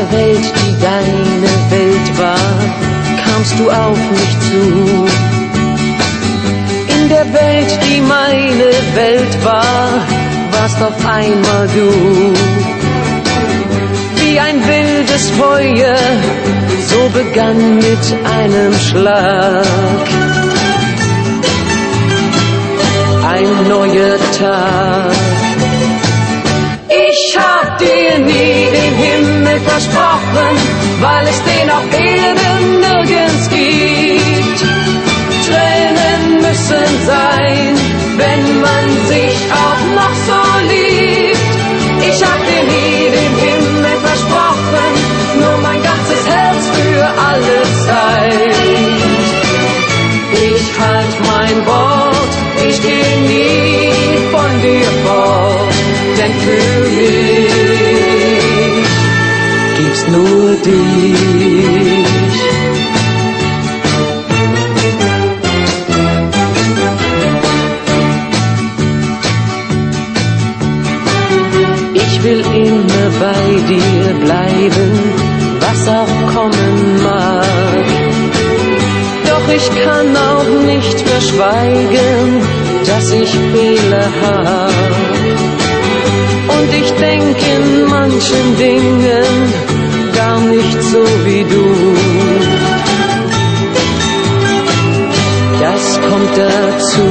Welt, die deine Welt war, kamst du auf mich zu. In der Welt, die meine Welt war, warst auf einmal du. Wie ein wildes Feuer, so begann mit einem Schlag ein neuer Tag. Ich hab dir nie den Himmel versprochen, weil es den auf Erden nirgends gibt. Tränen müssen sein, wenn man sich auch noch so liebt. Ich hab dir nie den Himmel versprochen, nur mein ganzes Herz für alle Zeit. Ich halt mein Wort, ich geh nie von dir fort, denn für mich gibt's nur dich. Ich will immer bei dir bleiben, was auch kommen mag. Doch ich kann auch nicht verschweigen, dass ich Fehler hab. Und ich denk in manchen Dingen gar nicht so wie du. Das kommt dazu.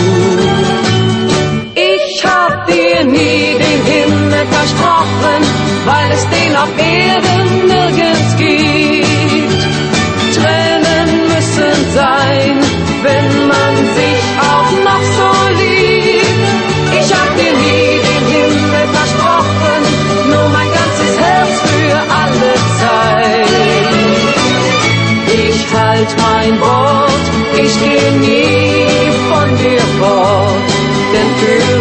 Ich hab dir nie den Himmel versprochen, weil es den auf Erden nirgends gibt. Tränen müssen sein, wenn man sich auch noch so liebt. Ich hab dir nie den Himmel versprochen, nur mein ganzes Herz für alle Zeit. Ich halt mein Wort, ich geh nie von dir fort, denn für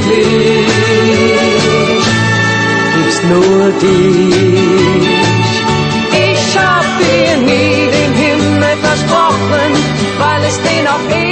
mich gibt's nur dich. Ich hab dir nie den Himmel versprochen, weil es den auf Erden